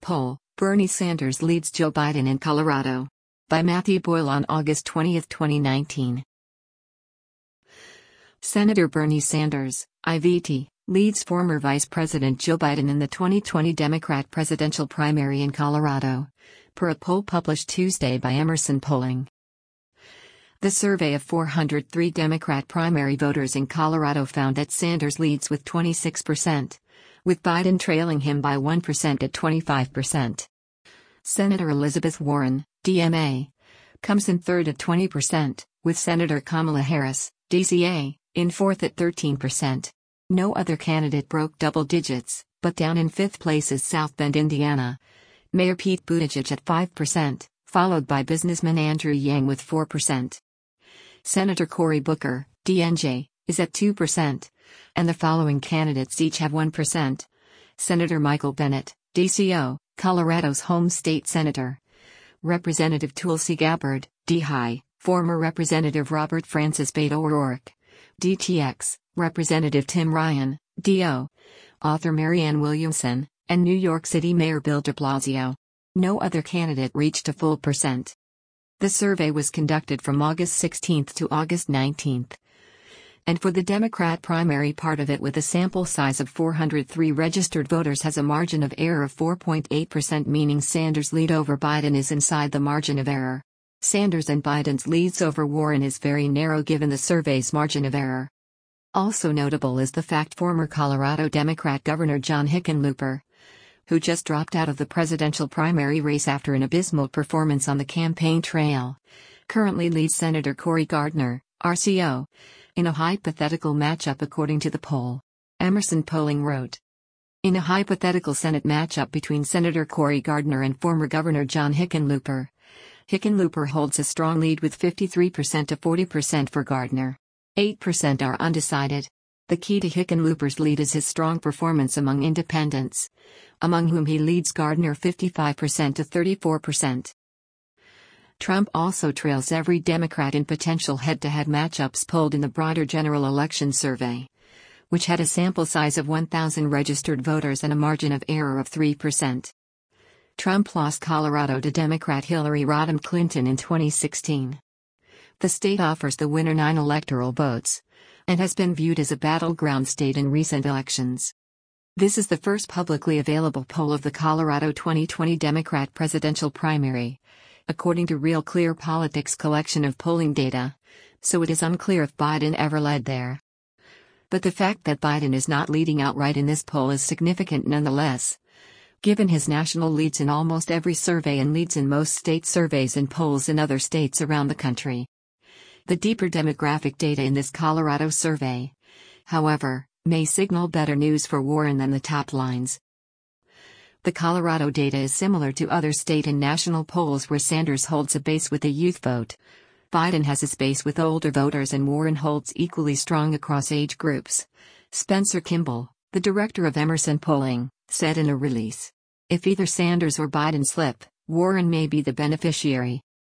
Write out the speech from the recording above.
Poll: Bernie Sanders leads Joe Biden in Colorado. By Matthew Boyle on August 20, 2019. Senator Bernie Sanders, IVT, leads former Vice President Joe Biden in the 2020 Democrat presidential primary in Colorado, per a poll published Tuesday by Emerson Polling. The survey of 403 Democrat primary voters in Colorado found that Sanders leads with 26%, with Biden trailing him by 1% at 25%. Senator Elizabeth Warren, DMA, comes in third at 20%, with Senator Kamala Harris, DCA, in fourth at 13%. No other candidate broke double digits, but down in fifth place is South Bend, Indiana. Mayor Pete Buttigieg at 5%, followed by businessman Andrew Yang with 4%. Senator Cory Booker, DNJ, is at 2%, and the following candidates each have 1%. Senator Michael Bennet, DCO, Colorado's home state senator. Representative Tulsi Gabbard, DHI, former Representative Robert Francis Beto O'Rourke. DTX, Representative Tim Ryan, DO. Author Marianne Williamson, and New York City Mayor Bill de Blasio. No other candidate reached a full percent. The survey was conducted from August 16 to August 19. And for the Democrat primary part of it, with a sample size of 403 registered voters, has a margin of error of 4.8%, meaning Sanders' lead over Biden is inside the margin of error. Sanders and Biden's leads over Warren is very narrow given the survey's margin of error. Also notable is the fact former Colorado Democrat Governor John Hickenlooper, who just dropped out of the presidential primary race after an abysmal performance on the campaign trail, currently leads Senator Cory Gardner, RCO, in a hypothetical matchup according to the poll. Emerson Polling wrote. In a hypothetical Senate matchup between Senator Cory Gardner and former Governor John Hickenlooper, Hickenlooper holds a strong lead with 53% to 40% for Gardner. 8% are undecided. The key to Hickenlooper's lead is his strong performance among independents, among whom he leads Gardner 55% to 34%. Trump also trails every Democrat in potential head-to-head matchups polled in the broader general election survey, which had a sample size of 1,000 registered voters and a margin of error of 3%. Trump lost Colorado to Democrat Hillary Rodham Clinton in 2016. The state offers the winner 9 electoral votes, and has been viewed as a battleground state in recent elections. This is the first publicly available poll of the Colorado 2020 Democrat presidential primary, according to Real Clear Politics' collection of polling data, so it is unclear if Biden ever led there. But the fact that Biden is not leading outright in this poll is significant nonetheless, given his national leads in almost every survey and leads in most state surveys and polls in other states around the country. The deeper demographic data in this Colorado survey, however, may signal better news for Warren than the top lines. The Colorado data is similar to other state and national polls where Sanders holds a base with a youth vote. Biden has his base with older voters and Warren holds equally strong across age groups. Spencer Kimball, the director of Emerson Polling, said in a release. If either Sanders or Biden slip, Warren may be the beneficiary.